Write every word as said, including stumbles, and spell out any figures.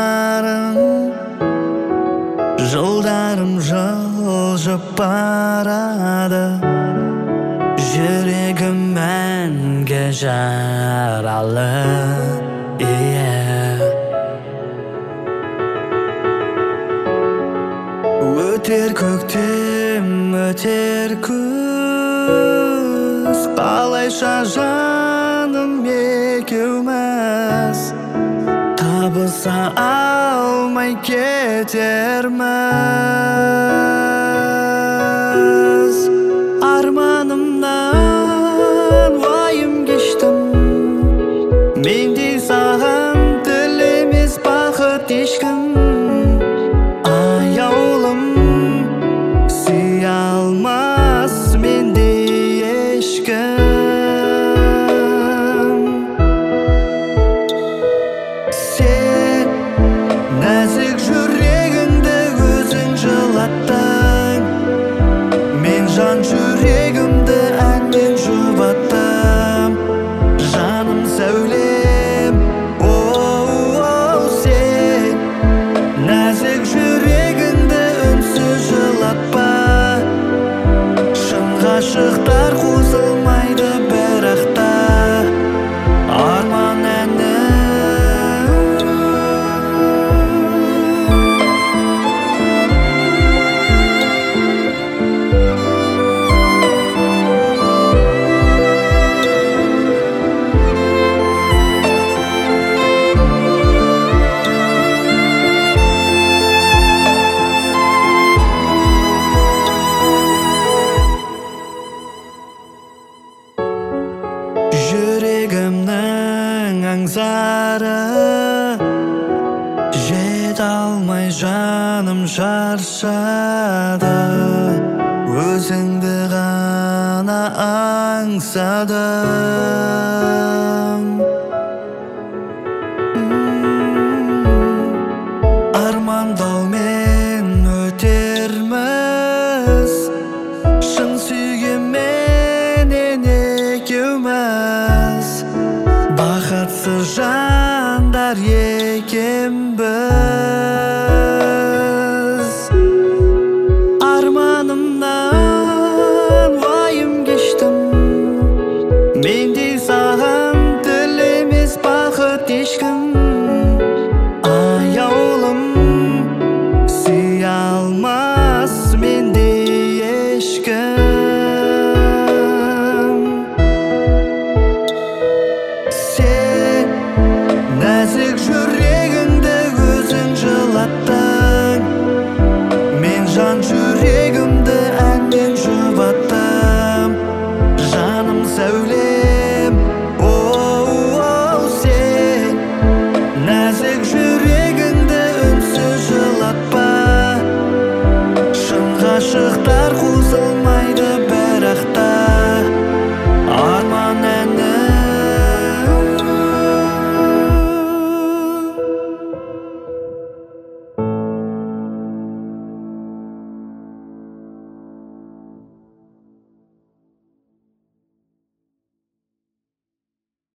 аңсарың жылдарым жылжып барады жүрегім мәңгі жаралы Өтер көктем, өтер күз Қалайша жаным екеуміз Табыса алмай кетерміз Арманымнан уайым кештім Мендей саған тілемес бақыт ешкім Нәзік жүрегіңді өзің жылаттың Мен жан жүрегімді әнмен жұбаттым Жаным сәулем, оу, сен Нәзік жүрегіңді үнсіз жылатпа Шын ғашықтар қосылмайды бірақ та Арман әні Жүрегімнің аңсары жете алмай жаным шаршады Өзіңді ғана аңсадым Армандаумен өтерміз Шын сүйгенменен екеуміз Бақытсыз жандар екенбіз